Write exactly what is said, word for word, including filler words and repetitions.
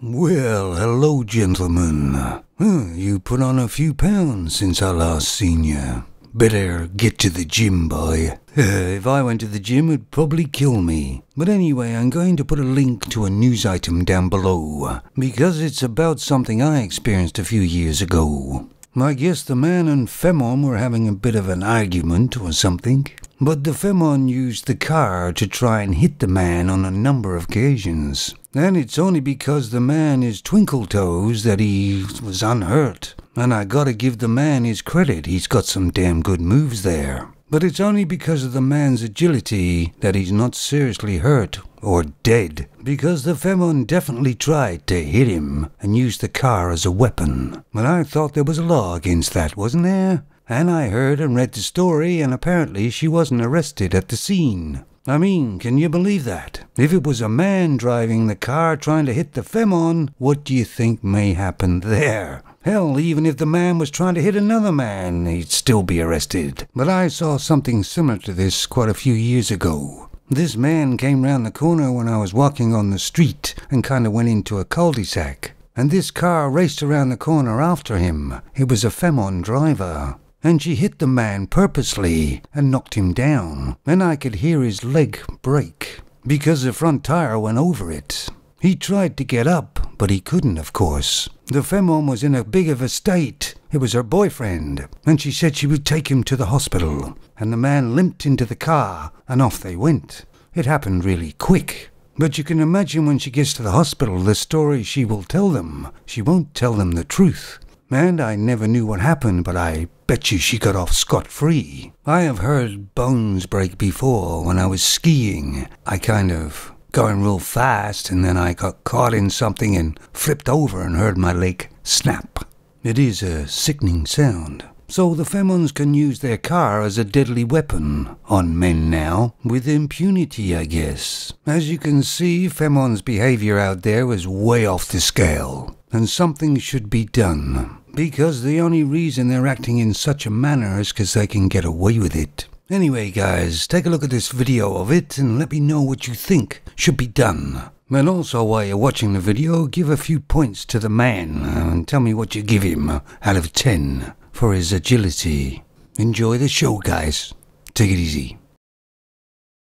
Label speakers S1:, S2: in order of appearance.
S1: Well, hello, gentlemen. Huh, you put on a few pounds since I last seen you. Better get to the gym, boy. If I went to the gym, it'd probably kill me. But anyway, I'm going to put a link to a news item down below, because it's about something I experienced a few years ago. I guess the man and Femon were having a bit of an argument or something. But the Femon used the car to try and hit the man on a number of occasions. And it's only because the man is twinkle toes that he was unhurt. And I gotta give the man his credit, he's got some damn good moves there. But it's only because of the man's agility that he's not seriously hurt or dead. Because the Femon definitely tried to hit him and use the car as a weapon. But I thought there was a law against that, wasn't there? And I heard and read the story, and apparently she wasn't arrested at the scene. I mean, can you believe that? If it was a man driving the car trying to hit the Femon, what do you think may happen there? Hell, even if the man was trying to hit another man, he'd still be arrested. But I saw something similar to this quite a few years ago. This man came round the corner when I was walking on the street and kind of went into a cul-de-sac. And this car raced around the corner after him. It was a Femon driver. And she hit the man purposely and knocked him down. And I could hear his leg break because the front tire went over it. He tried to get up, but he couldn't, of course. The Femon was in a big of a state. It was her boyfriend, and she said she would take him to the hospital. And the man limped into the car, and off they went. It happened really quick. But you can imagine when she gets to the hospital, the story she will tell them. She won't tell them the truth. And I never knew what happened, but I bet you she got off scot-free. I have heard bones break before when I was skiing. I kind of going real fast, and then I got caught in something and flipped over and heard my leg snap. It is a sickening sound. So the Femons can use their car as a deadly weapon on men now, with impunity, I guess. As you can see, Femon's behavior out there was way off the scale, and something should be done. Because the only reason they're acting in such a manner is because they can get away with it. Anyway, guys, take a look at this video of it and let me know what you think should be done. And also, while you're watching the video, give a few points to the man and tell me what you give him out of ten for his agility. Enjoy the show, guys. Take it easy.